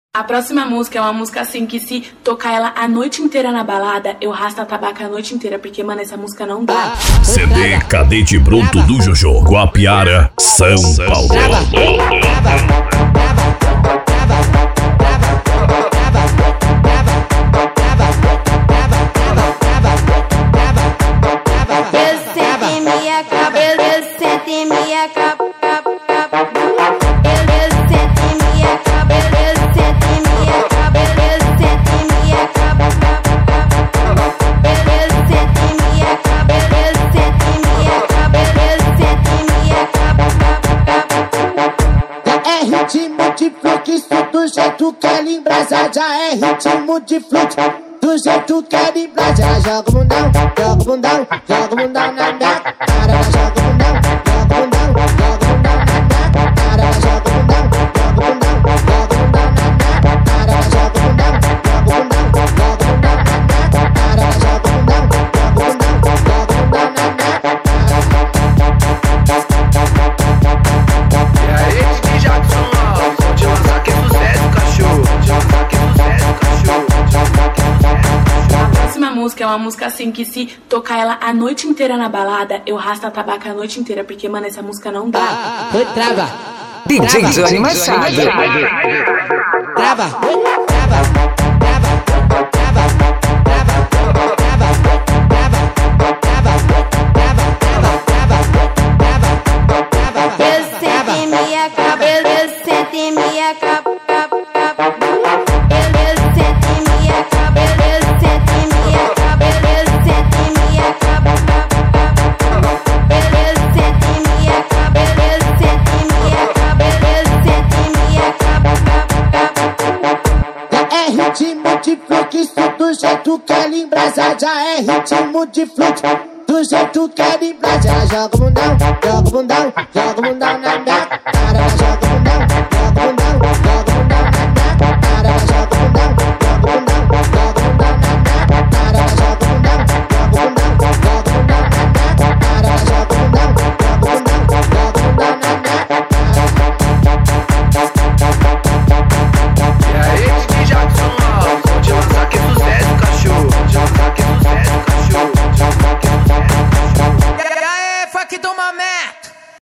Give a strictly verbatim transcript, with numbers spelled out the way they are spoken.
A próxima música é uma música assim que se tocar ela a noite inteira na balada, eu rasto a tabaca a noite inteira, porque, mano, essa música não dá. C D Cadete Bruto do Jojo, Guapiara, São Paulo. Eu sento em minha cabeça, eu sento em minha cabeça. Ritmo de fluxo, do jeito que ela embrasa. Já é ritmo de fluxo, do jeito que ela embrasa. Ela joga o bundão, joga o bundão, joga o bundão na minha cara. Ela joga o bundão, joga o bundão, joga o bundão na minha cara. Ela joga o bundão, joga o bundão, joga o bundão na minha cara. Ela joga o bundão, joga o bundão, joga o bundão na minha cara. Ela joga o bundão, joga o bundão, joga o bundão na minha cara. E aí, D J Jackson, pode lançar que é sucesso, cachorro. Pode lançar que é sucesso, cachorro. Pode lançar que é sucesso, cachorro. A próxima música é uma música assim que se tocar ela a noite inteira na balada, eu rasto a tabaca a noite inteira, porque, mano, essa música não dá. Foi trava. D J Johnny Machado. Trava. Trava. Ritmo de fluxo, do jeito que ela embrasa. Já é ritmo de fluxo, do jeito que ela embrasa. Ela joga o bundão, joga o bundão, joga o bundão na minha cara.